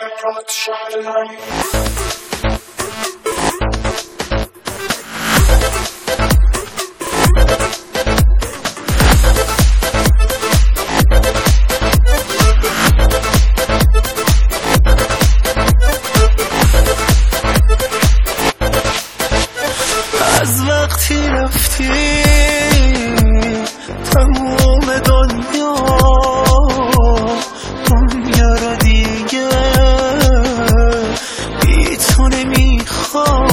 از وقتی رفتی تموم دنیا رو دیگه بی تو نمیخوام،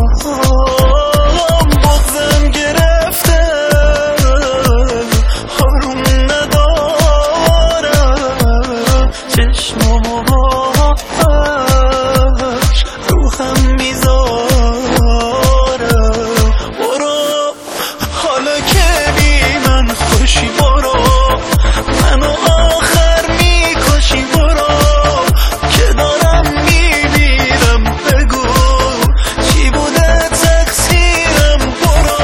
بغضم گرفته آروم ندارم، چشمامو باش روحم میذارم. برو حالا که بی من خوشی، برو منو آخر میکشی، برو که دارم میمیرم، بگو چی بوده تقصیرم. برو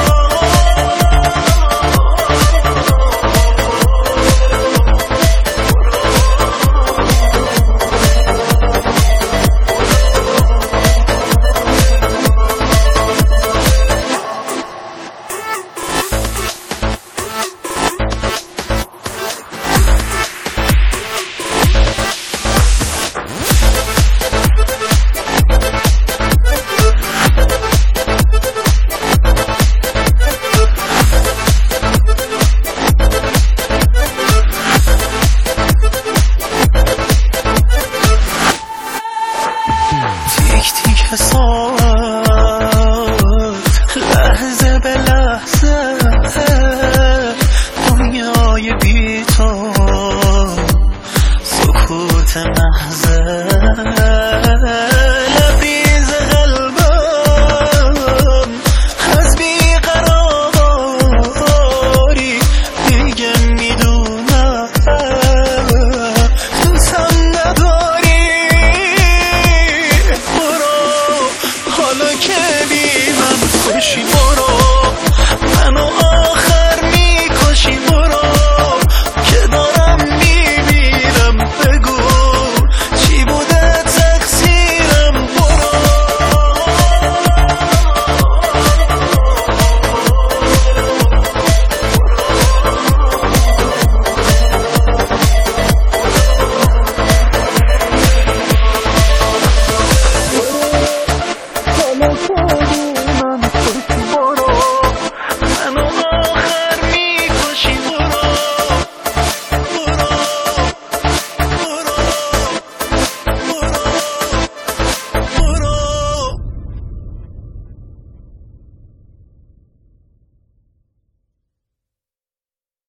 تیک تیک ساعت لحظه به لحظه دنیای بی تو سکوت محض